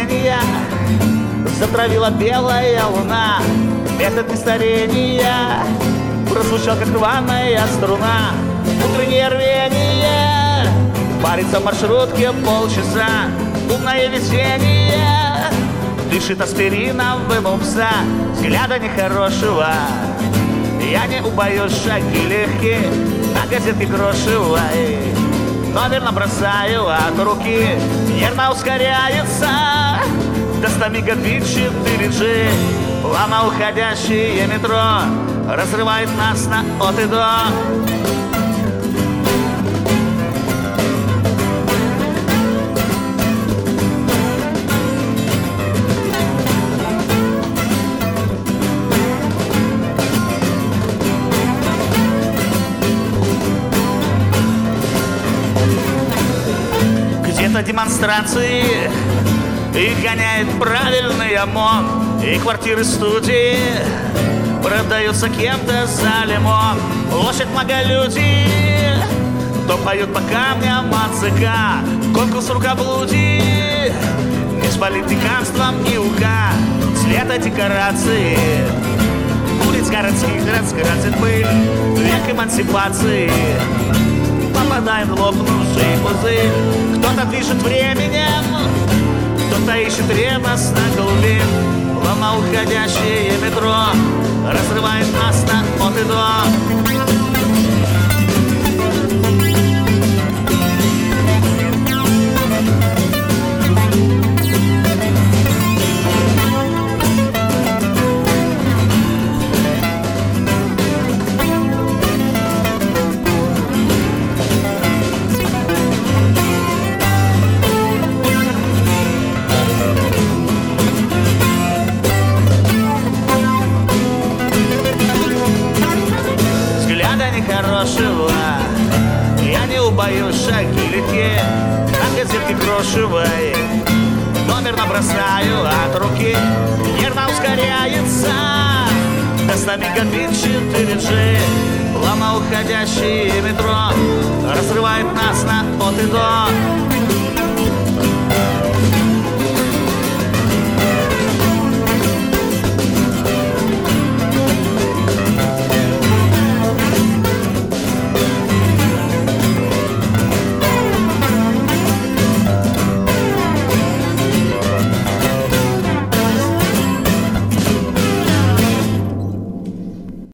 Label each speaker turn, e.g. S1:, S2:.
S1: настроения затравила белая луна. Метод нестарения прозвучал, как рваная струна. Утреннее рвение, парится в маршрутке полчаса. Умное везение дышит аспирином, вымыл пса. Взгляда нехорошего я не убоюсь, шаги легкие на газетке грошевой. Номер набросаю от руки, нервно ускоряется до 100 мегабит 4G. Плавно уходящее метро разрывает нас на от и до. Где-то демонстрации их гоняет правильный ОМОН, и квартиры-студии продаются кем-то за лимон. Лошадь многолюдий, то поют по камням от ЦК. Конкурс рукоблудий не с политиканством ни уха. Цвета декорации улиц городских разгрозит пыль. Век эмансипации, попадаем в лопнувший пузырь. Кто-то движет временем, кто-то ищет ревностно голубей. Волна уходящее метро разрывает нас на от и до. Нехорошего я не убоюсь, шаги легкие на газетке грошевой. Номер набросаю от руки, нервно ускоряется до 100 мегабит 4G. Плавно уходящее метро разрывает нас на от и до.